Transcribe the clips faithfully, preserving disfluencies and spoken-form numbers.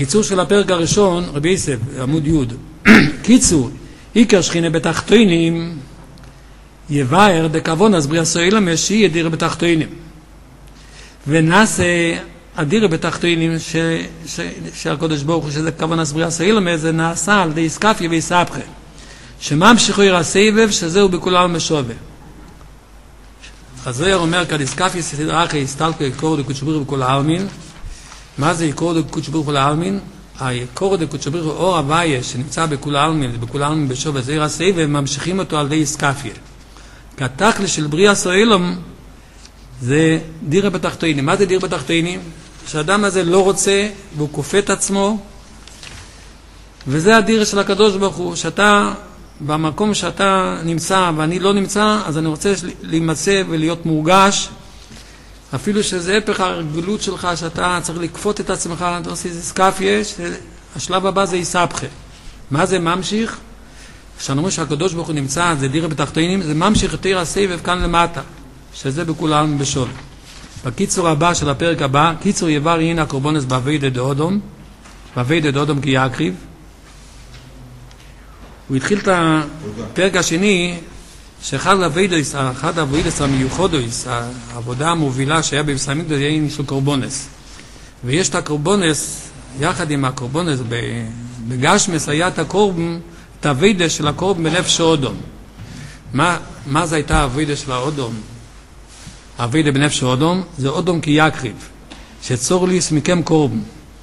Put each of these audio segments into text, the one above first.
קיצור של הפרק הראשון, רבי יסף, עמוד י' קיצור, עיקר שכינה בתחתונים יבאר דכבון אז בריאה סוילם שהיא ידירה בתחתונים ונעשה הדירה בתחתונים ש... ש... שהקודש ברוך הוא שזה כבון אז בריאה סוילם זה נעשה על די סקפיה ויסבכה שממשיכו יראה סבב שזהו בכלל משווה חזר אומר כדיסקפיה סדרה אחרי הסתלקו יקורו דקודשביר בכל העלמין מה זה יקורו דקודשביר בכל העלמין? היקורו דקודשביר הוא אור הוויה שנמצא בכל העלמין בכל העלמין בשווה זה יראה סבב וממשיכים אותו על די סקפיה כתכלי של בריאה סוילם זה דירה בתחתונים. מה זה דירה בתחתונים? שהאדם הזה לא רוצה והוא כופה את עצמו וזה הדירה של הקדוש ברוך הוא שאתה במקום שאתה נמצא ואני לא נמצא אז אני רוצה להימצא ולהיות מורגש אפילו שזה הפך הרגלות שלך שאתה צריך לקפות את עצמך אתה עושה איזה סקפיה שהשלב הבא זה יסבכה מה זה ממשיך? כשאנו אומרים שהקדוש ברוך הוא נמצא זה דירה בתחתונים זה ממשיך יותר הסבב כאן למטה שזה בכולם בשול בקיצור הבא של הפרק הבא קיצור יבר הנה הקורבנס בעבודה דאודום בעבודה דאודום כי יקריב הוא התחיל את הפרק השני שאחד העבודות אחד העבודות המיוחדות העבודה המובילה שהיה בבית המקדש היה עניין של קורבנס ויש את הקורבנס יחד עם הקורבנס בגשמס היה את הקורבן את העבודה של הקורבן בנפש האודום מה, מה זה הייתה העבודה של האודום? העבודה בנפש האודום זה אודום כי יקריב שצור ליס מכם קורבן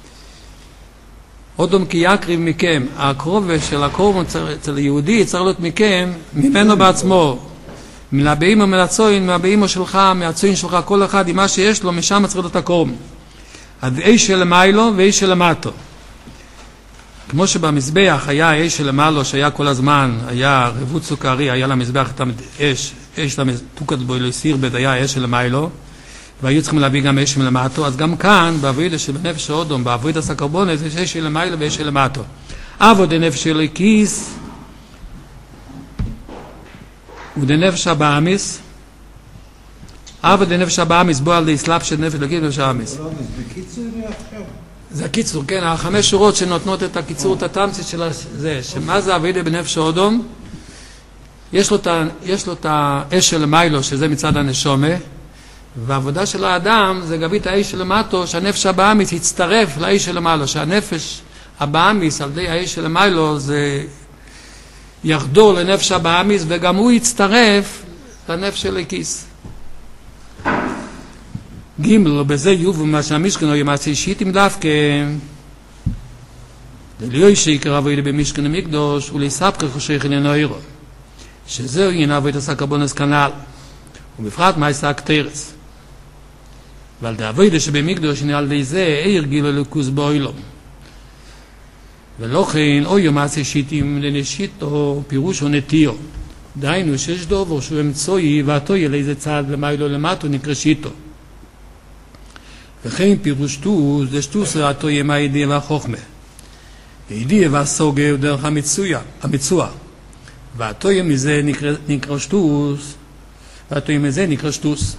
אודום כי יקריב מכם הקרובה של הקורבן אצל היהודי צריך להיות מכם ממנו בעצמו מלבאים ומלצוין מהבאים שלך מהצוין שלך כל אחד עם מה שיש לו משם צריך להיות הקורבן אז איש שלמיילו ואיש שלמטו כמו שבמזבח היה האש שלמעלו שהיה כל הזמן, היה רבות סוכרי, היה למזבח את האש, אש למתוקת בו לסיר בד, היה האש שלמיילו, והיו צריכים להביא גם אש שלמטו, אז גם כאן, בעבודה של נפש האודום, בעבודה הסקרבונס, יש אש שלמיילו ואש שלמטו. עבודה נפש של כיס, ודנפש הבאמיס, עבודה נפש הבאמיס, בו על די סלאפ של נפש לכיס נפש הבאמיס. בקיצור עכשיו. זה הקיצור, כן, החמש שורות שנותנות את הקיצור, את התמצית של זה, שמה זה עבודה בנפש האודום? יש לו את, יש לו את האש של מיילו, שזה מצד הנשומה, והעבודה של האדם זה גבית האש של מטו, שהנפש הבאמיס יצטרף לאש של מיילו, שהנפש הבאמיס על די האש של מיילו זה יחדור לנפש הבאמיס, וגם הוא יצטרף לנפש של הכיס. גימל, בזה יובו מה שהמשכנו ימעשה אישית עם דווקא דליוי שיקר עבודה במשכן המקדוש ולסבכה חושך עניינו אירו שזהו עניין עבודה סקרבונס כנל ובפרט מה יעשה הקטרס ועל די עבודה שבמקדוש הנה על די זה איר גילה לקוס באוילום ולא כן או ימעשה אישיתים לנשיתו פירוש או נטיו דיינו שיש דובר שהוא אמצוי ואתו יהיה לאיזה צעד למיילו למטו נקרא שיתו וכן פירושתו זה שטוס רעתו ימה הידיעה והחוכמה הידיעה והסוגה הוא דרך המצויה, המצוע ועתו ימה מזה נקרא, נקרא שטוס ועתו ימה מזה נקרא שטוס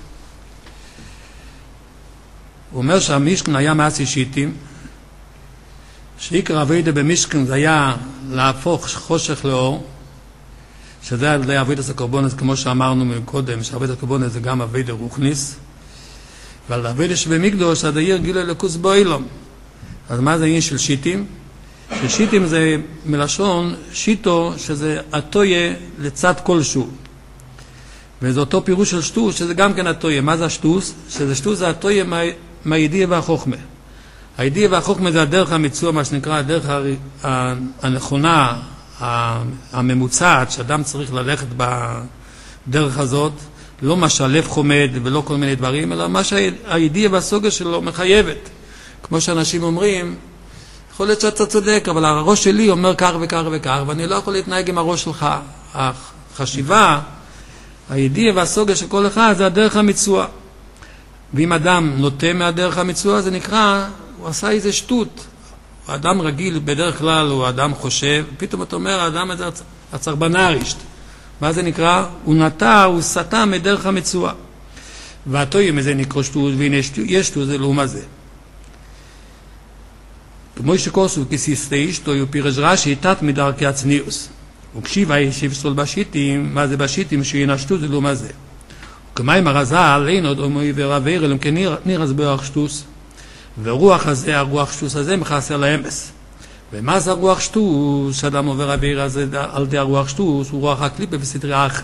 הוא אומר שהמשכן היה מעשי שיטים שעיקר עבודה במשכן זה היה להפוך חושך לאור שזה על ידי עבודת הקורבנס כמו שאמרנו מקודם שעבודת הקורבנס זה גם עבודה רוחניס ועל עבודה שבמקדוש עד העיר גילה לקוס באוילום אז מה זה העניין של שיטים? ששיטים זה מלשון שיטו שזה התויה לצד כלשהו וזה אותו פירוש של שטוס שזה גם כן התויה מה זה השטוס? שזה שטוס זה התויה מה, מהידיעה והחוכמה הידיעה והחוכמה זה הדרך המצוע מה שנקרא הדרך הנכונה הממוצעת שאדם צריך ללכת בדרך הזאת לא מה שהלב חומד ולא כל מיני דברים, אלא מה שהידיעה והסוגה שלו מחייבת. כמו שאנשים אומרים, יכול להיות שאתה צודק, אבל הראש שלי אומר כך וכך וכך, ואני לא יכול להתנהג עם הראש שלך. החשיבה, הידיעה והסוגה של כל אחד, זה הדרך המצוע. ואם אדם נוטה מהדרך המצוע, זה נקרא, הוא עשה איזה שטות. האדם רגיל, בדרך כלל, הוא אדם חושב, פתאום אתה אומר, האדם הזה הצרבנרישט. מה זה נקרא? הוא נטע, הוא סטה מדרך המצוע. והתויים הזה נקרא שטות, והנה יש שטות, זה לא מה זה. כמו שכוסו כסיסטי אשתו ופירש רש"י תת מדרכי הצניעוס. וכשיבה ישיב סול בשיטים, מה זה בשיטים שינשטו זה לא מה זה. וכמים הרז"ל אין עוד אומוי ורבר אלא כניר אז ברוח שטוס. ורוח הזה, הרוח שטוס הזה מחסר לאמס. ומה זה הרוח שטוס? שאדם עובר עביר הזה על די הרוח שטוס, הוא רוח הקליפה בסדרי אחר.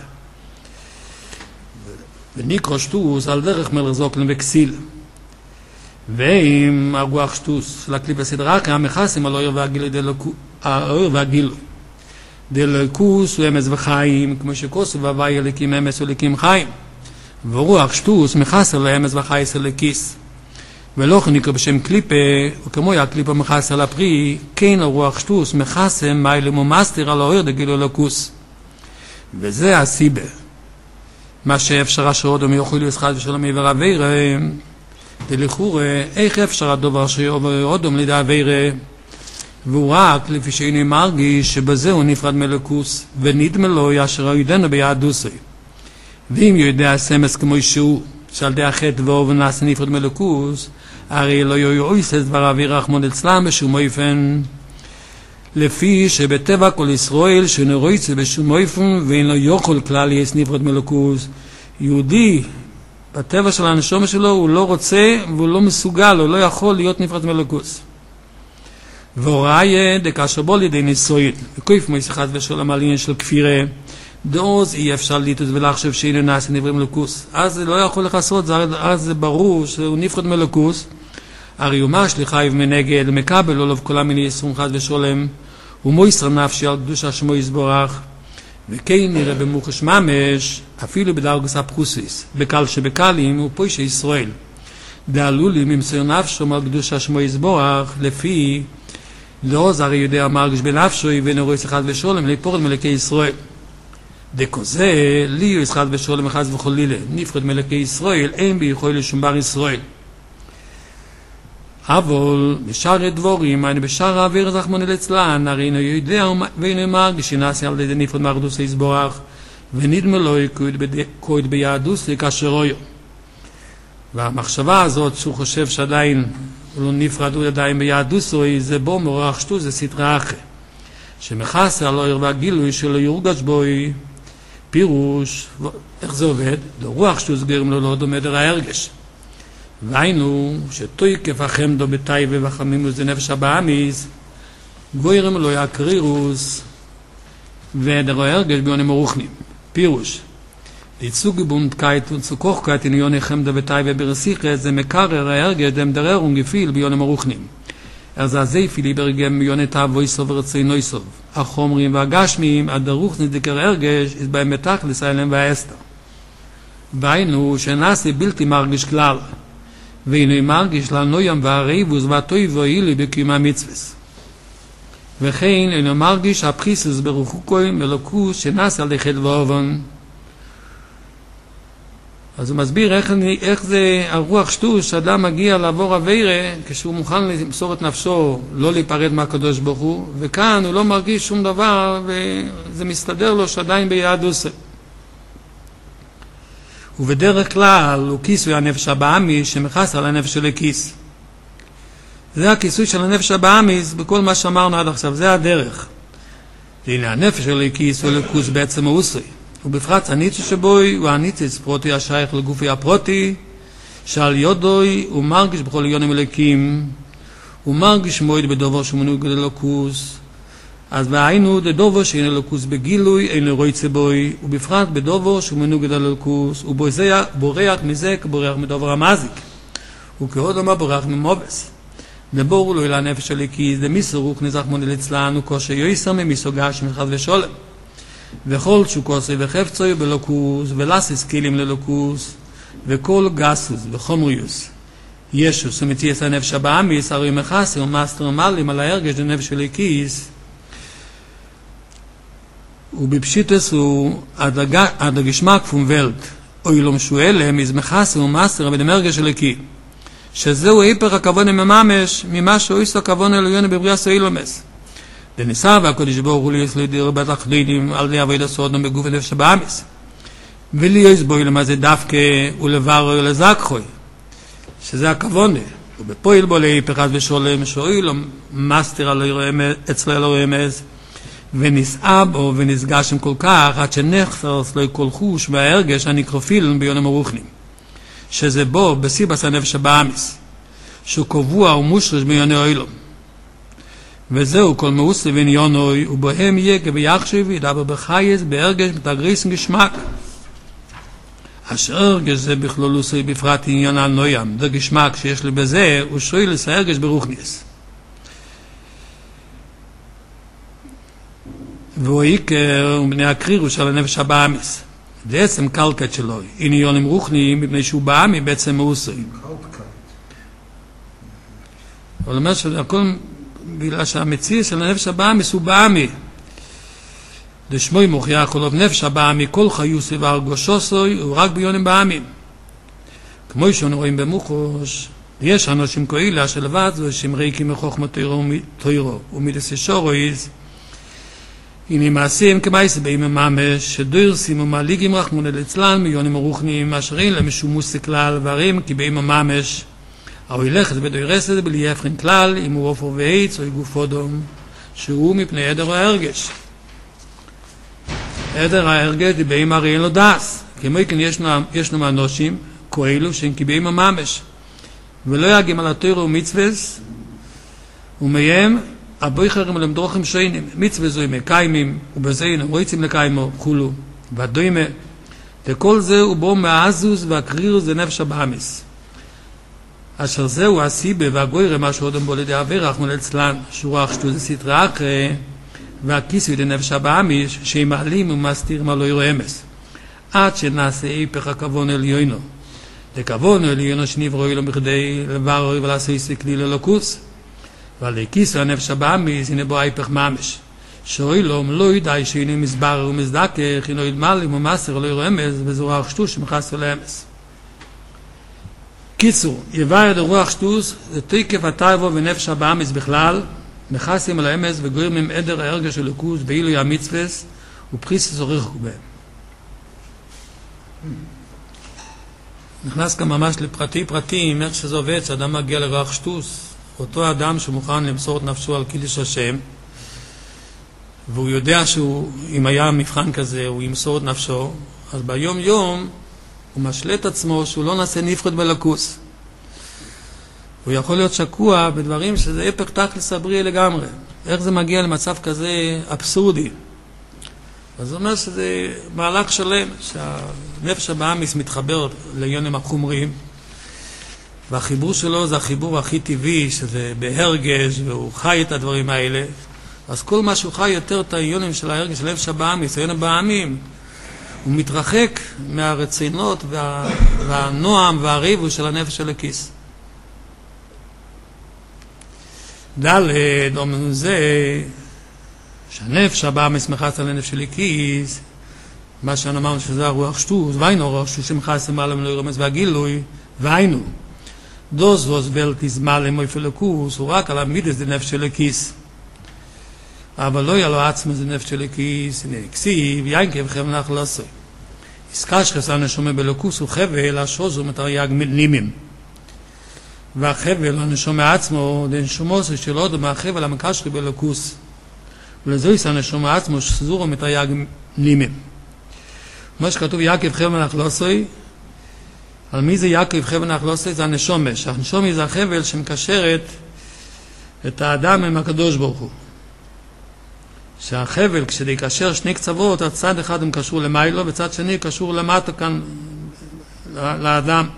וניקרו שטוס על דרך מלך זוקלן וכסיל. ואם הרוח שטוס של הקליפה בסדרי אחר, המחסים על האור והגילו. דלקוס הוא אמס וחיים, כמו שכוסו והווי אליקים אמס ואליקים חיים. ורוח שטוס מחסר לאמס וחייס אליקיס. ולא נקרא בשם קליפה, וכמו הקליפה מחסר לפרי, כן הרוח שטוס מחסר מיילם ומסתיר על האור דגילו אלוקוס. וזה הסיבה. מה שאפשר שעוד ומיוחל ישחד ושלום עבר אבירה, דלכור, איך אפשר הדובר שעובר עוד לידי אבירה, והוא רק לפי שאיני מרגיש שבזה הוא נפרד מלכוס, ונדמה לו ישר היודנו ביהדוסי. ואם יודע הסמס כמו שהוא, שעל די החטא ואוב ונעשה נפרד מלכוס, הרי לא יועיס את דבר אוויר רחמון אצלם בשום אופן. לפי שבטבע כל ישראל שנרויצה בשום אופן, ואין לו יוכל כלל יש נפרד מלכוס. יהודי, בטבע של הנשום שלו, הוא לא רוצה והוא לא מסוגל, הוא לא יכול להיות נפרד מלכוס. והוראי דקשר בו לידי ניסויין, וכויף מויס אחד ושולם על עניין של כפירה, דעוז אי אפשר ליטוס ולחשב שאינו נעשה נפרד מלכוס. אז זה לא יכול לחסות, אז זה ברור שהוא נפרד מלכוס, הרי הוא מה שליחייב מנגד, מקבל עולב כל המיני יסרום חד ושולם, ומויסר נפשי על קדושה שמו יסבורך, וכן נראה במוחש ממש, אפילו בדרגוס הפחוסיס, בקל שבקלים הוא פויש ישראל. דעלולים ממסר נפשו על קדושה שמו יסבורך, לפי לא זה הרי יודע מרגיש בנפשו ונרויס אחד ושולם לפורד מלכי ישראל. דכוזה לי יש אחד ושולם אחד וחלילה נפרד מלכי ישראל אין ביכול לשום בר ישראל. אבל בשאר הדבורים אני בשאר האוויר זכמון אל אצלן הרי אינו יודע ואינו מרגיש שנעשה על ידי נפרד מאחדוס יסבורך ונדמה לו יקוד ביהדוס כאשר רויו. והמחשבה הזאת שהוא חושב שעדיין הוא לא נפרד הוא עדיין ביהדוסוי, זה בו מורח שטו, זה סתרה אחרי. שמחסר על האור והגילוי שלו יורגש בוי, פירוש, איך זה עובד? לא רוח שטו סגרם לו לא דומה דרה הרגש. והיינו, שתוי כפחם דו בתאי ובחמימוס זה נפש הבאמיס, גוירם לו יקרירוס, ודרה הרגש ביונים מרוחנים. פירוש, ליצוג בונדקייט וצוקוחקייט אין יוני חמדה ותאי וברסיכה זה מקרר ההרגש דם דררון גפיל ביונים מרוחנים. אז הזה פילי ברגם יוני תאבוי סוב ורצי נויסוב. החומרים והגשמים הדרוך נדקר הרגש יש בהם מתח לסיילם והאסתר. והיינו שנעשה בלתי מרגיש כלל. והנה מרגיש לנוים והריבוס והטוי והאילי בקימה מצווס. וכן אינו מרגיש הפחיסוס ברוחוקוי מלוקוס שנעשה על דחד ואובן. אז הוא מסביר איך, איך זה הרוח שטוס שאדם מגיע לעבור עבירה כשהוא מוכן למסור את נפשו לא להיפרד מהקדוש ברוך הוא, וכאן הוא לא מרגיש שום דבר וזה מסתדר לו שעדיין ביהדוס. ובדרך כלל הוא כיסוי הנפש הבאמיס שמחס על הנפש של הכיס. זה הכיסוי של הנפש הבאמיס בכל מה שאמרנו עד עכשיו, זה הדרך. הנה הנפש של הכיס הוא לכוס בעצם האוסרי. ובפרט הניצי שבוי הוא הניציץ פרוטי השייך לגופי הפרוטי שעל יודוי הוא מרגיש בכל עיונים מלכים הוא מרגיש מועד בדובר שמנוג ללוקוס אז והיינו דדובר שאין ללוקוס בגילוי אין לרויצה בוי ובפרט בדובר שמנוג ללוקוס הוא בורח מזה כבורח מדובר המזיק וכהוד אומר בורח ממובס דבור לו אל הנפש שלי כי זה מיסורוק נזח מונל אצלנו כושר יויסר ממיסוגש מחד ושולם וכל שוקוסי וחפצוי בלוקוס ולסיס קילים ללוקוס וכל גסוס וחומריוס ישוס ומציאס הנפש הבאמיס הרי מחסי ומאסטר מלים על ההרגש לנפש של הכיס ובפשיטס הוא עד הגשמק פום ולט אוי לא משואלם איז מחסי ומאסטר בדם הרגש של הכי שזהו היפר הכוון מממש ממה שאויסו הכוון אלויון בבריאה סוילומס דניסה והקודש ברוך הוא ליס לידיר בת החלידים על די עבוד הסודום בגוף הנפש הבאמיס וליוס בוי למה זה דווקא ולבר ולזקחוי שזה הכוונה ובפועל בו להיפך ושולם שאוילום מסתיר אצלו אלו רמז ונסעה בו ונסגש עם כל כך עד שנחסר אצלו כל חוש וההרגש הנקרופילן ביונם הרוחנים שזה בו בסיבס הנפש הבאמיס שהוא קבוע ומושרש ביוני אוילום וזהו כל מאוסי ועניונוי ובהם יהיה כביחשיב ידבר בחייס בהרגש מתגריסן גשמק אשר הרגש זה בכלולוסי בפרט עניין על נוים זה גשמק שיש לי בזה הוא שואל לס הרגש ברוחניס והוא עיקר ובני הקרירו של הנפש הבאמיס זה עצם קלקט שלו עניונים רוחניים מפני שהוא באמי בעצם מאוסי אבל אומר שהכל בגלל שהמציא של הנפש הבאמיס הוא באמי דשמוי מוכיח חולוב נפש הבאמי כל חיוסי והרגושוסוי הוא רק ביונים באמים כמו שאנו רואים במוחוש יש אנשים כאלה שלבד זו שמריקי מחוכמה תוירו ומידסי שורויז הנה מעשים כמייס באים ממש שדורסים ומליגים רחמונה לצלן מיונים הרוחניים אשרים למשומוס כלל והרים כי באים ממש אבל ילכת בדוירסת בלי יפרין כלל אם הוא אופו ועץ או גופו דום שהוא מפני עדר ההרגש עדר ההרגש דיבאים הרי אין לו דס כמו כן ישנו מאנושים כאלו שהם קיבאים ממש ולא יגים על התורה ומצווס ומהם הבויכרים למדרוכים שיינים מצווה זו מקיימים ובזה הם רוצים לקיימו כולו והדוימה וכל זה הוא בו מהעזוז והקריר זה נפש הבאמיס אשר זהו הסיבה והגוירה מה שעודם בו לידי עבירך מולצלן שורה שטו זה סתרה אחרי והכיסו ידי נפש הבאמיש שהם מעלים ומסתיר מה לא יראו אמס עד שנעשה איפך הכוון עליונו לכוון עליונו שנברואי לו בכדי לברואי ולעשי סקלי ללוקוס ועל הכיסו הנפש הבאמיש הנה בו איפך ממש שאוי לו לא ידעי שהנה מסבר ומזדקך הנה ידמלים ומסר לא יראו אמס וזורה שטו שמחסו לאמס קיצור, יבאר את הרוח שטוס, זה תיקף הטייבו ונפש הבאמיס בכלל, מחסים על האמס וגורים עם עדר ההרגש של לקוס באילוי המצווס ופריסס עורך בהם. נכנס כאן ממש לפרטי פרטים, איך שזה עובד, שאדם מגיע לרוח שטוס, אותו אדם שמוכן למסור את נפשו על קידוש השם, והוא יודע שהוא, אם היה מבחן כזה, הוא ימסור את נפשו, אז ביום יום, הוא משלט עצמו שהוא לא נעשה נפחד בלקוס. הוא יכול להיות שקוע בדברים שזה הפך תכלס הבריא לגמרי. איך זה מגיע למצב כזה אבסורדי? אז זה אומר שזה מהלך שלם, שהנפש הבאמיס מתחבר לעניונים החומריים, והחיבור שלו זה החיבור הכי טבעי, שזה בהרגש, והוא חי את הדברים האלה. אז כל מה שהוא חי יותר את העניונים של ההרגש של הנפש הבאמיס, העניונים הבאמים, הוא מתרחק מהרצינות וה, והנועם והריבו של הנפש של הכיס. דלת, אומנו זה, שהנפש הבאה מסמכת על הנפש של הכיס, מה שאני אמרנו שזה הרוח שטוס, והיינו רוח שטוס שמחס למעלה מלא רמז והגילוי, והיינו. דוס ווס ולטיס מעלה מויפה לקוס, הוא רק על המידס זה נפש של הכיס. אבל לא יהיה לו עצמו זה נפש של הכיס, הנה, כסיב, ינקב חבל נחלסו. עסקש חסן נשומה בלוקוס הוא חבל, השוזו מתרי"ג נימים. והחבל הנשומה עצמו, דנשומוס של עוד מהחבל המקשרי בלוקוס. ולזו יסן נשומה עצמו, שזורו מתרי"ג נימים. מה שכתוב ינקב חבל נחלסו, על מי זה ינקב חבל נחלסו? זה הנשומה. שהנשומה זה החבל שמקשרת את האדם עם הקדוש ברוך הוא. שהחבל כשזה יקשר שני קצוות, הצד אחד הם קשור למיילו וצד שני קשור למטה כאן לאדם.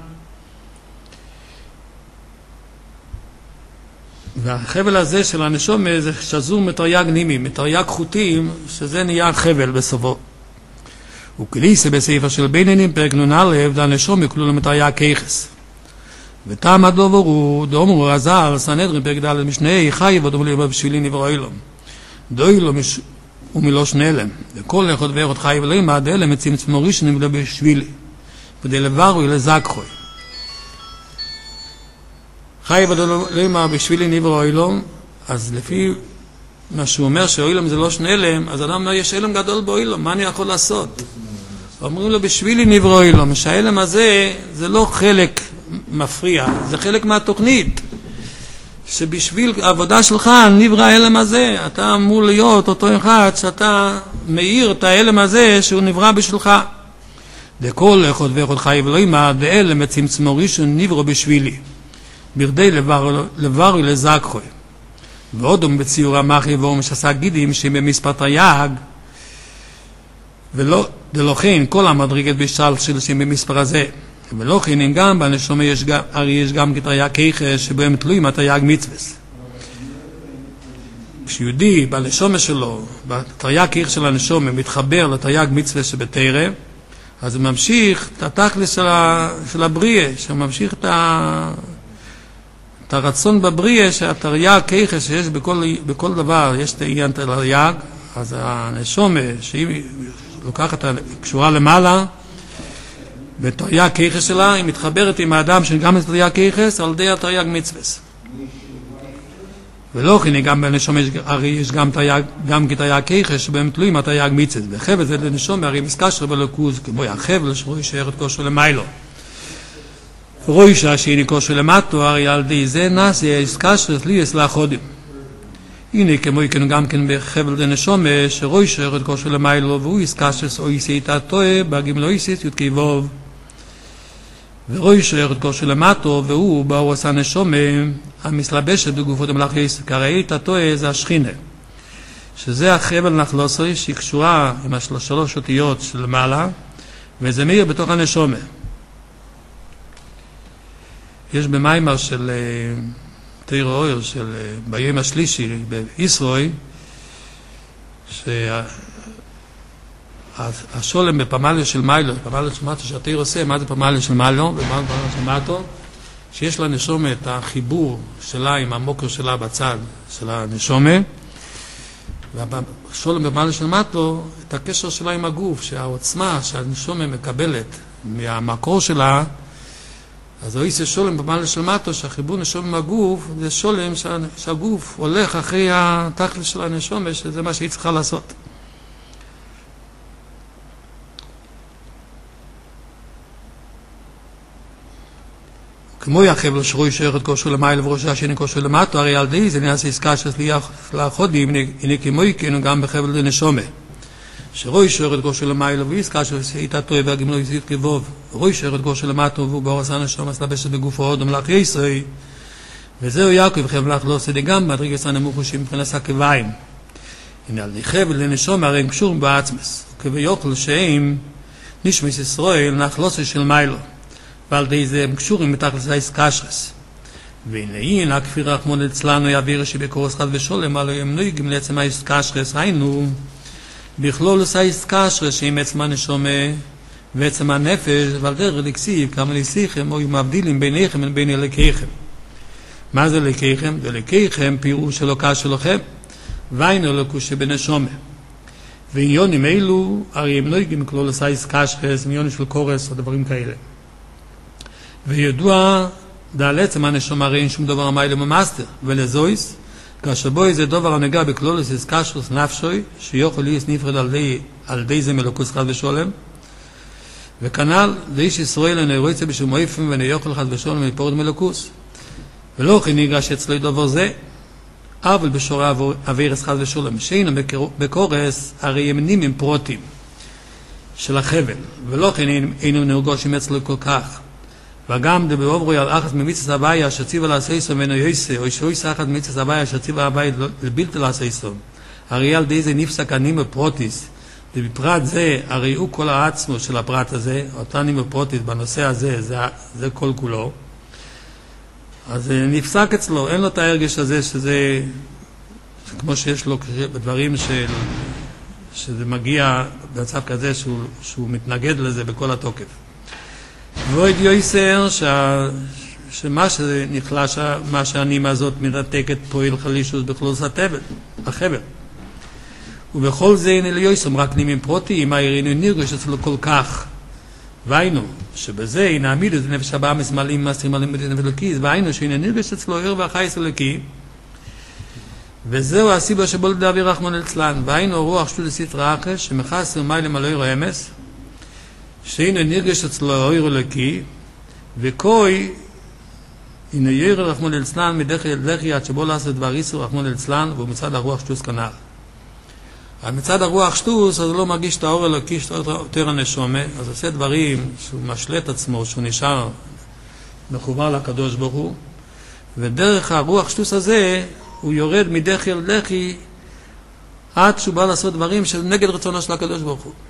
והחבל הזה של הנשומה זה שזור מתרי"ג נימים, מתרי"ג חוטים, שזה נהיה חבל בסופו. וכליסה בספר של בינונים פרק נ"א, והנשומה כלול למתרי"ג כיחס. וטעם הדובר הוא דאמרו רז"ל סנהדרין פרק ד' משנה חי ודומו לי בשבילי נברא אלוהים. דוי לו מש... ומילוש נעלם וכל אחד ואחד חי ולא ימד אלה מצמצמו ראשונים ולא בשבילי כדי לברוי לזקחוי חי ולא ימד בשבילי נברא אלוהים. אז לפי מה שהוא אומר שאילם זה לא שני אלם, אז אדם אומר יש אלם גדול באילם, מה אני יכול לעשות? אומרים לו בשבילי נברא אלוהים, שהאלם הזה זה לא חלק מפריע, זה חלק מהתוכנית. שבשביל העבודה שלך נברא האלם הזה, אתה אמור להיות אותו אחד שאתה מאיר את האלם הזה שהוא נברא בשבילך. דכל אחד ואחד חי ולא ימד, ואלם מצמצמו ראשון נברו בשבילי, ברדי לבר ולזקחוי. ועודום בציור המחי ואום שעשה גידים שבמספר תרי"ג, ולא דלוכן כל המדרגת בשל של שבמספר הזה. ולא כן גם בנשמה יש גם, הרי יש גם כתרי"ג כיחס שבהם תלויים התרי"ג מצווס. כשיהודי בנשמה שלו, בתרי"ג כיחס של הנשמה, מתחבר לתרי"ג מצווס שבתורה, אז הוא ממשיך את התכלס של, של הבריאה, שממשיך את, ה, את הרצון בבריאה, שהתרי"ג כיחס שיש בכל, בכל דבר, יש את העניין תרי"ג, אז הנשמה שהיא לוקחת, קשורה למעלה, בתרי"ג כיחס שלה, היא מתחברת עם האדם שגם את תרי"ג כיחס על ידי התרי"ג מצווס. ולא כן, גם בנשמה הרי יש גם תרי"ג, גם כתרי"ג כיחס שבהם תלויים התרי"ג מצווס. וחבל זה לנשמה הרי מסקשר בלוקוז, כמו החבל שרואי שערת כושר למיילו. רואי שהשני כושר למטו, הרי על ידי זה נעשה מסקשר לי אסלה חודים. הנה כמו כן גם כן בחבל לנשמה שרואי שערת כושר למיילו, והוא מסקשר או יסית התועה, בגמלו יסית יותקי ווב. ורואי שערת כושר למטו, והוא באו עשה נשמה המסלבשת בגופות המלאך יסק, הרי את התועה זה השכינה, שזה החבל נחלוסוי שהיא קשורה עם השלוש אותיות של מעלה, וזה מאיר בתוך הנשמה. יש במיימר של תיר אויר של ביום השלישי בישראל, שהשולם בפמליה של מיילו, פמליה של מטו שהתיר עושה, מה זה פמליה של מיילו ומה זה פמליה של מטו, שיש לנשומה את החיבור שלה עם המוקר שלה בצד של הנשומה, והשולם בפמליה של מטו את הקשר שלה עם הגוף, שהעוצמה שהנשומה מקבלת מהמקור שלה, אז הוא עושה שולם בפמליה של מטו, שהחיבור נשום עם הגוף, זה שולם שהגוף הולך אחרי התכלס של הנשומה, שזה מה שהיא צריכה לעשות. כמו יחבל שרוי שערת כושר למעלה וראש השני כושר למטו, הרי על די זה נעשה עסקה שסליח חודים, הנה כמו יקנו גם בחבל לנשומה. שרוי שערת כושר למעלה ועסקה שעשית התועה והגמלו יסית כבוב, רוי שערת כושר למטו והוא באור עשה נשומה סלבשת בגופו עוד המלאך יסוי, וזהו יעקב חבל לך לא עושה די גם מדרגס הנמוך שמבחינת הכביים. הנה על די חבל לנשומה הרי הם קשורים בעצמס, וכביוכל שהם נשמס ישראל נחלוסי של מיילו. ועל די זה הם קשורים מתחת לסייס קשרס. והנה הנה כפי רחמון אצלנו יעביר שבקורס חד ושולם, הלא הם נויגים לעצם הייס קשרס, היינו, בכלול לסייס קשרס שעם עצם הנשומה ועצם הנפש, ועל דרך לקסיב, כמה לסיכם, או מבדילים ביניכם ובין אלוקיכם. מה זה אלוקיכם? אלוקיכם פירוש אלוקה שלכם, והיינו אלוקו שבנשומה. ועניונים אלו, הרי הם נויגים בכלול לסייס קשרס, עניונים של קורס או דברים כאלה. וידוע דעל עצם הנשמה הרי אין שום דבר המיילה ממאסטר, ולזויס, כאשר בוי זה דבר הנגע בכלולוס איסקשוס נפשוי, שיוכל להיות נפרד על די, על די זה מלוקוס חד ושולם, וכנ"ל, לאיש ישראל אינו ירוצה בשום אופן ואינו יוכל חד ושולם מפורד מלוקוס. ולא כן ניגש אצלו דבר זה, אבל בשורה אבירס חד ושולם, שאינו בקורס, הרי הם נימים פרוטים של החבל, ולא כן אינו נרגושים אצלו כל כך. וגם דבעוברו על אחת ממצוות הבעיה שציווה לעשייסו ואינו יעשה, או שיעשה אחת ממצוות הבעיה שציווה הבעיה לבלתי לעשייסו. הרי על די זה נפסק הנימו פרוטיס, ובפרט זה, הרי הוא כל העצמו של הפרט הזה, אותה נימו פרוטיס בנושא הזה, זה, זה כל כולו. אז נפסק אצלו, אין לו את ההרגש הזה שזה, כמו שיש לו בדברים של, שזה מגיע במצב כזה שהוא, שהוא מתנגד לזה בכל התוקף. ועוד יויסר שה, שמה שנחלש, מה שהנימה הזאת מנתקת פועל חלישוס בכלוס הטבל, החבל. ובכל זה אין אלי יויסר רק נימים פרוטיים, העירינו נרגש אצלו כל כך. והיינו, שבזה נעמיד את נפש הבאה מסמלים מסתרים עליהם בדין ולוקיס, והיינו שהנה נרגש אצלו עיר והחייס אלוקי, וזהו הסיבה שבו לדאבי רחמון אצלן, והיינו רוח שטות לסתרא אחש, שמחסר מיילם על עיר האמס, שהנה נרגש אצלו עיר אלוקי, וכוי הנה ירא רחמון ליצלן מדחי אל דחי עד שבו לעשות דבר איסור רחמון ליצלן והוא מצד הרוח שטוס כנ"ל. אבל מצד הרוח שטוס אז הוא לא מרגיש את האור אלוקי יותר הנשומה, אז עושה דברים שהוא משלט עצמו, שהוא נשאר מחובר לקדוש ברוך הוא, ודרך הרוח שטוס הזה הוא יורד מדחי אל דחי עד שהוא בא לעשות דברים שנגד רצונו של הקדוש ברוך הוא.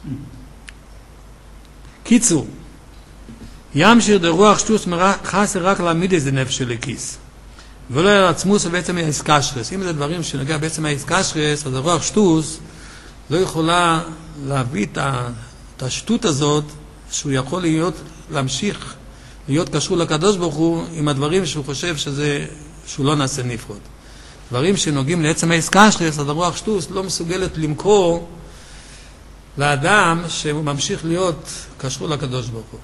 קיצור, ימשיר דרוח שטוס חסר רק להעמיד איזה נפש של הכיס ולא על עצמוס ובעצם ההסקשרס. אם זה דברים שנגע בעצם ההסקשרס, אז הרוח שטוס לא יכולה להביא את השטות הזאת שהוא יכול להיות, להמשיך להיות קשור לקדוש ברוך הוא עם הדברים שהוא חושב שזה, שהוא לא נעשה נפרד. דברים שנוגעים לעצם ההסקשרס, אז הרוח שטוס לא מסוגלת למכור לאדם שהוא ממשיך להיות קשור לקדוש ברוך הוא.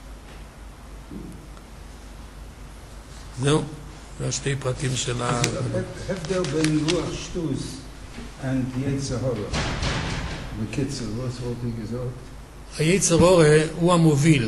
זהו, זה שתי פרטים של ה... הבדל בין רוח שטוס ויצר הרע. בקיצור, לא סורתי גזות. היצר הרע הוא המוביל.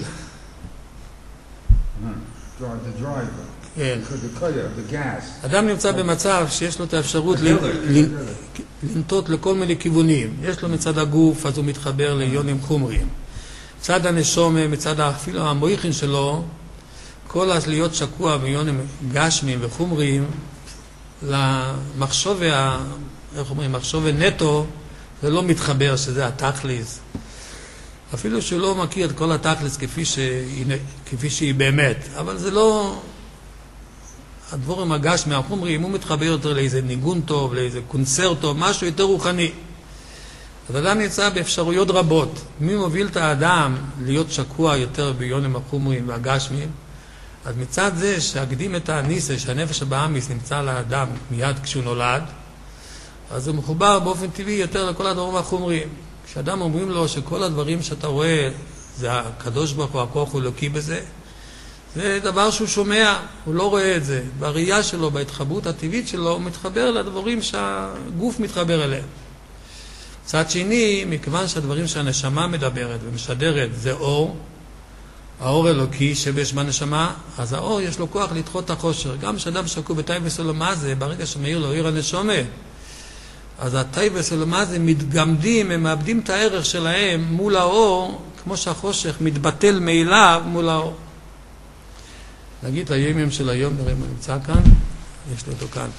The driver. כן. The car, the gas. אדם נמצא במצב שיש לו את האפשרות לנטות לכל מיני כיוונים. יש לו מצד הגוף, אז הוא מתחבר ליונים חומריים. מצד הנשום, מצד אפילו המויכין שלו, כל אז להיות שקוע ביונים גשמיים וחומריים, למחשוב, איך אומרים, מחשוב נטו, זה לא מתחבר שזה התכליס. אפילו שהוא לא מכיר את כל התכליס כפי שהיא, כפי שהיא באמת, אבל זה לא... הדבורים הגשמי, החומריים, הוא מתחבר יותר לאיזה ניגון טוב, לאיזה קונצרט טוב, משהו יותר רוחני. אז אדם נמצא באפשרויות רבות. מי מוביל את האדם להיות שקוע יותר ביונים החומריים והגשמיים? אז מצד זה שהקדים את הניסה, שהנפש הבאמיס נמצא לאדם מיד כשהוא נולד, אז הוא מחובר באופן טבעי יותר לכל הדברים החומריים. כשאדם אומרים לו שכל הדברים שאתה רואה, זה הקדוש ברוך הוא, הכוח הוא אלוקי בזה, זה דבר שהוא שומע, הוא לא רואה את זה. בראייה שלו, בהתחברות הטבעית שלו, הוא מתחבר לדברים שהגוף מתחבר אליהם. צד שני, מכיוון שהדברים שהנשמה מדברת ומשדרת זה אור, האור אלוקי שבש בנשמה, אז האור יש לו כוח לדחות את החושר. גם כשאדם שקוע בתאי וסולמה זה, ברגע שמאיר לו עיר הנשומה, אז התאי וסולמה זה מתגמדים, הם מאבדים את הערך שלהם מול האור, כמו שהחושך מתבטל מאליו מול האור. נגיד את הימים של היום, נראה מה נמצא כאן, יש לי אותו כאן.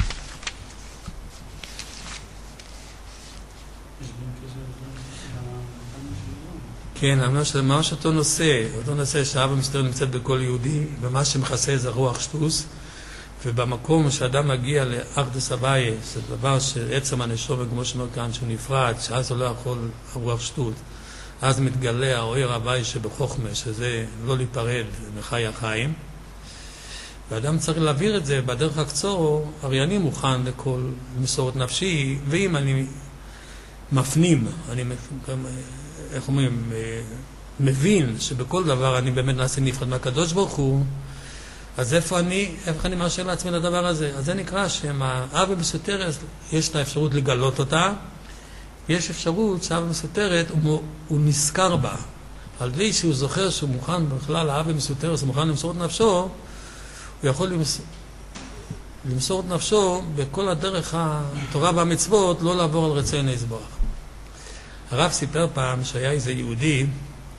כן, ממש אותו נושא, אותו נושא שהאב המסתר נמצאת בכל יהודי, ומה שמכסה זה רוח שטוס, ובמקום שאדם מגיע לאחדוס הוויה, זה דבר שעצם הנשום, כמו שאומר כאן, שהוא נפרד, שאז הוא לא יכול הרוח שטות, אז מתגלה האור הוויה שבחוכמה, שזה לא להיפרד מחי החיים, ואדם צריך להעביר את זה בדרך הקצור, הרי אני מוכן לכל מסורת נפשי, ואם אני מפנים, אני איך אומרים, מבין שבכל דבר אני באמת נעשה נפרד מהקדוש ברוך הוא, אז איפה אני, איפה אני מרשה לעצמי לדבר הזה? אז זה נקרא שהאב המסותרת, יש את האפשרות לגלות אותה, יש אפשרות שהאב המסותרת הוא, הוא נזכר בה, על די שהוא זוכר שהוא מוכן בכלל, האב המסותרת, הוא מוכן למסור את נפשו, הוא יכול למס... למסור את נפשו בכל הדרך התורה והמצוות, לא לעבור על רצון יתברך. הרב סיפר פעם שהיה איזה יהודי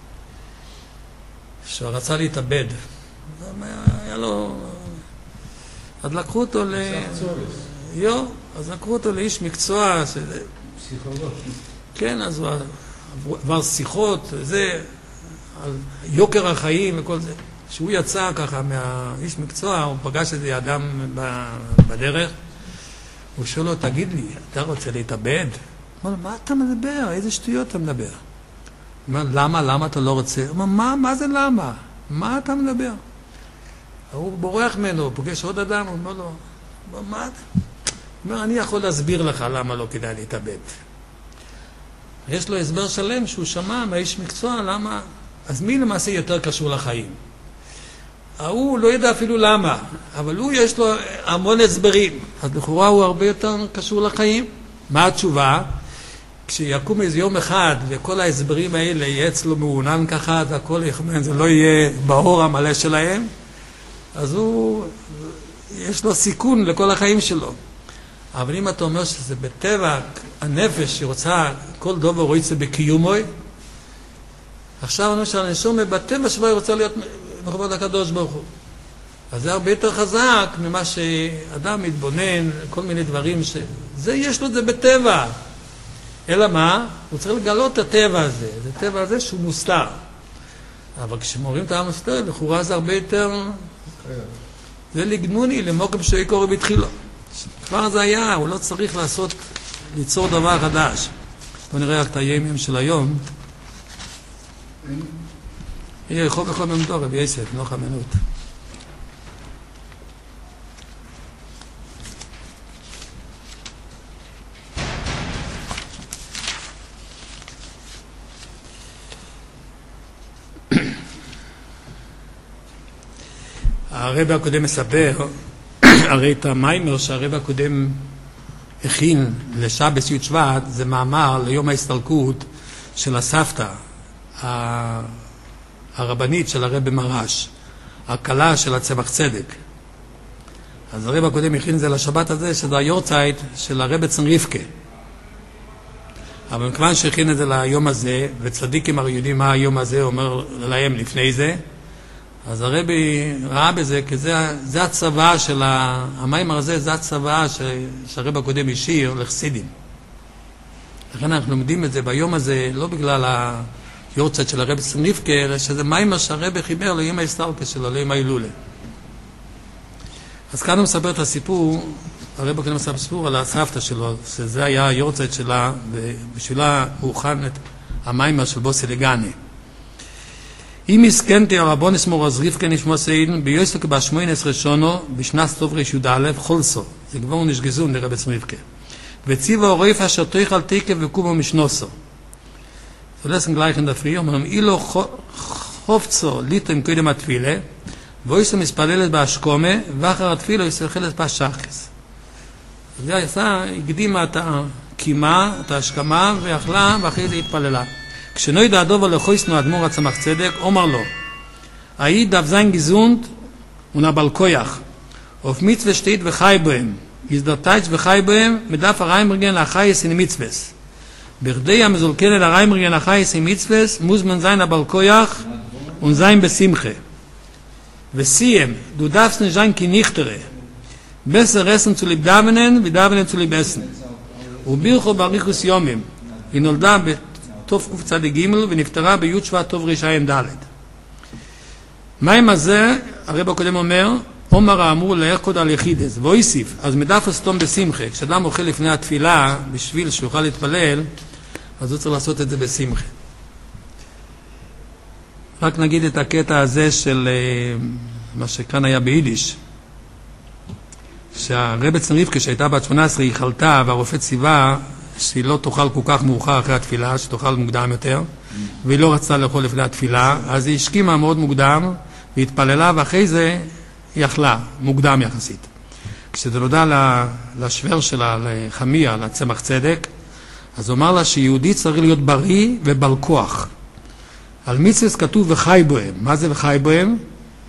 שרצה להתאבד. היה לו... אז לקחו אותו ל... יו, אז לקחו אותו לאיש מקצוע. שזה... פסיכולוג. כן, אז הוא עבר שיחות, זה, על יוקר החיים וכל זה. כשהוא יצא ככה מהאיש מקצוע, הוא פגש איזה אדם בדרך, הוא שואל לו, תגיד לי, אתה רוצה להתאבד? הוא אומר, מה אתה מדבר? איזה שטויות אתה מדבר? הוא אומר, למה? למה אתה לא רוצה? הוא אומר, מה? מה זה למה? מה אתה מדבר? הוא בורח ממנו, הוא פוגש עוד אדם, הוא אומר לו, מה אתה? הוא אומר, אני יכול להסביר לך למה לא כדאי להתאבד. יש לו הסבר שלם שהוא שמע מהאיש מקצוע, למה? אז מי למעשה יותר קשור לחיים? הוא לא ידע אפילו למה, אבל הוא יש לו המון הסברים, אז לכאורה הוא הרבה יותר קשור לחיים. מה התשובה? כשיקום איזה יום אחד וכל ההסברים האלה יהיה אצלו מעונן ככה, אז הכל זה לא יהיה באור המלא שלהם, אז הוא, יש לו סיכון לכל החיים שלו. אבל אם אתה אומר שזה בטבע, הנפש שרוצה, כל דובר רוצה בקיומוי, עכשיו אני חושב שהנשום בטבע שלו רוצה להיות מחובר לקדוש ברוך הוא. אז זה הרבה יותר חזק ממה שאדם מתבונן, כל מיני דברים ש... זה יש לו את זה בטבע. אלא מה? הוא צריך לגלות את הטבע הזה. זה הטבע הזה שהוא מוסתר. אבל כשמורים את המוסתר, לכאורה זה הרבה יותר... זה לגנוני, למוקם שיקורי בתחילו. כבר זה היה, הוא לא צריך לעשות, ליצור דבר חדש. בוא נראה רק את הימים של היום. יהיה חוק הכל ממדור, רבי יסף, נוח המנות. הרב הקודם מספר, הרי את המיימר שהרב הקודם הכין לשבס י' שבט, זה מאמר ליום ההסתלקות של הסבתא, הרבנית של הרב מרש, הקלה של הצמח צדק. אז הרב הקודם הכין את זה לשבת הזה, שזה היורצייט של הרב צן רבקה. אבל מכיוון שהכין את זה ליום הזה, וצדיקים הרי יודעים מה היום הזה אומר להם לפני זה, אז הרבי ראה בזה, כי זה, זה הצבא של המיימר הזה, זה הצבא שהרב הקודם השאיר לחסידים. לכן אנחנו לומדים את זה ביום הזה, לא בגלל היורצייט של הרב צן רבקה, אלא שזה מיימר שהרבי חיבר ליום ההסתלקות שלו, ליום ההילולה. אז כאן הוא מספר את הסיפור, הרב הקודם מספר סיפור על הסבתא שלו, שזה היה היורצייט שלה, ובשבילה הוא הוכן את המיימר של בוסי לגני. אם הסכנתי הרבונס מורז רבקה נשמע סעידן ביוסק בשמונה עשרה שונו בשנת טוב רישוד א' חולסו, זה כבר נשגזון לרב צן רבקה, וציבה עורף אשר תאכל תקף וקומו משנוסו. זה לסן גלייכן דפרי, אומרים אילו חופצו ליטם קודם התפילה, ואיסו מספללת באשקומה, ואחר התפילה יסרחלת בשחס. זה עשה, הקדימה את הקימה, את ההשכמה, ואכלה, ואחרי זה התפללה. כשנוי דעדובה לחויסנו אדמור הצמח צדק, אומר לו, האי דף זין גזונט ונבל כויח, אוף מצווה שתית וחי בהם, יזדרתייץ וחי בהם, מדף הריימרגן לאחייס אין מצווס. בכדי המזולקן אל הריימרגן לאחייס אין מצווס, מוזמן זין הבל כויח ונזין בשמחה. וסיים, דו דף סנז'ין כי נכתרה, בסר רסן צו ליב דוונן ודוונן צו ליב אסן. ובירכו בריחוס יומים, היא נולדה טוב קוף צדי ג' ונפטרה בי' שבט טוב רישיים ד'. מים הזה, הרב הקודם אומר, עומר האמור להרקוד על יחידס, ואויסיף, אז מדף הסתום בשמחה, כשאדם אוכל לפני התפילה, בשביל שיוכל להתפלל, אז הוא צריך לעשות את זה בשמחה. רק נגיד את הקטע הזה של מה שכאן היה ביידיש, שהרב צן רבקה שהייתה בת שמונה עשרה היא חלתה, והרופא ציווה שהיא לא תאכל כל כך מאוחר אחרי התפילה, שתאכל מוקדם יותר, והיא לא רצתה לאכול לפני התפילה, אז היא השכימה מאוד מוקדם, והתפללה, ואחרי זה היא אכלה, מוקדם יחסית. כשזה נודע לשוור שלה, לחמיה, לצמח צדק, אז הוא אמר לה שיהודי צריך להיות בריא ובל כוח. על מצווה כתוב וחי בהם. מה זה וחי בהם?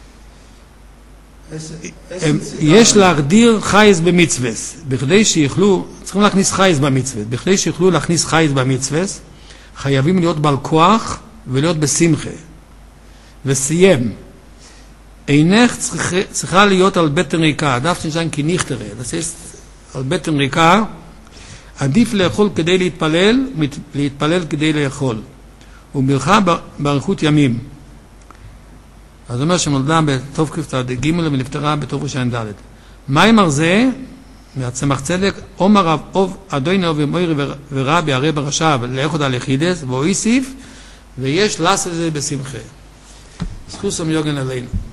יש להגדיר חייס במצווה, בכדי שיוכלו, צריכים להכניס חייס במצווה, בכדי שיוכלו להכניס חייס במצווה, חייבים להיות בעל כוח ולהיות בשמחה. וסיים, אינך צריכה להיות על בטן ריקה, דף שנשאין כי נכתרה, על בטן ריקה, עדיף לאכול כדי להתפלל, להתפלל כדי לאכול. וברכה באריכות ימים. אז הוא אומר שנולדה בטוב קצת ג' ונפטרה בטוב ראשון ד'. מיימר זה, מהצמח צדק, עומר רב אוב אדוני אוב ומוירי ורבי הרי ברשב לאכוד על יחידס, והוא איסיף, ויש לעשות את זה בשמחה. זכוסם יוגן עלינו.